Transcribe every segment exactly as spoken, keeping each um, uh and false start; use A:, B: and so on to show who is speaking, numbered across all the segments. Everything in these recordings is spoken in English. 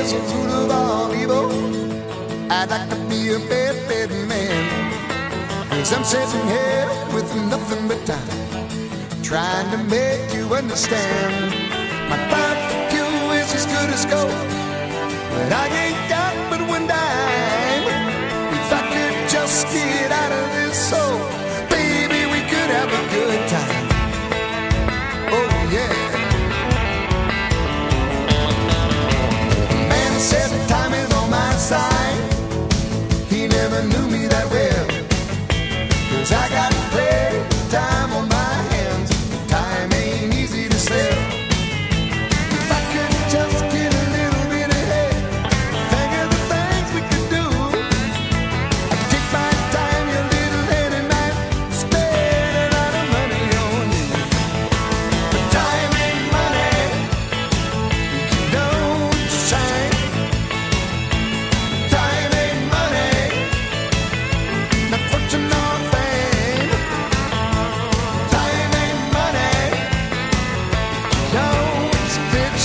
A: is the root of all evil. I'd like to be a bad, bad man. Cause I'm sitting here with nothing but time, trying to make you understand. My thought for you is as good as gold, but I ain't got but one dime. If I could just get out of this hole, baby, we could have a good time. Oh yeah. Man said time is on my side. He never knew me that well, cause I got play time on my hands. Time ain't easy to sell. If I could just get a little bit ahead, think of the things we could do. I'd take my time, your little head, and I'd spend a lot of money on you. But time ain't money, you don't shine. Time ain't money, not fortune nor fame. Time ain't money, no, it's a bitch.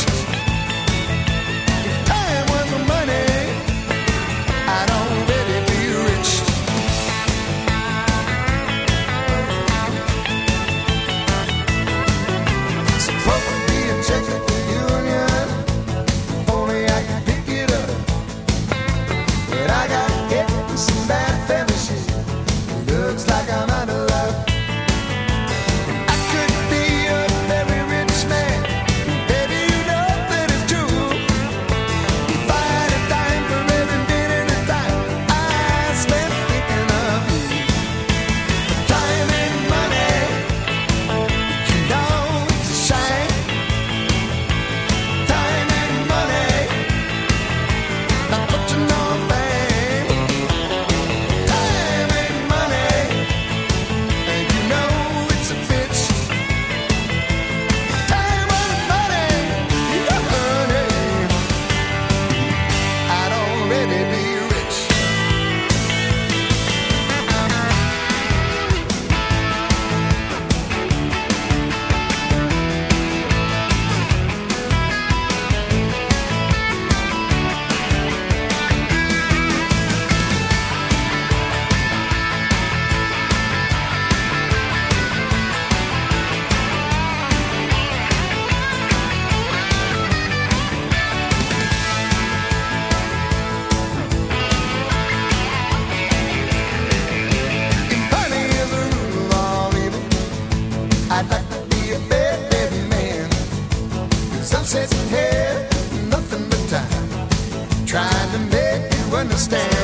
A: If time was money, I'd already be rich. Supposed to be a check at the union, if only I could pick it up. But I got hit with some bad fellowship. Looks like I'm out of luck. I could be a very rich man, baby, you know that it's true. If I had a dime for every minute of time I spent thinking of you. But time ain't money, you know it's a shame. Time ain't money, not fortune nor fame. Time ain't money, and you know it's a bitch. Time ain't money, you honey, I'd already be rich. If money is the root of all evil, I'd like to be a bad, bad man. Cause I'm sitting here, nothing but time, trying to make you understand.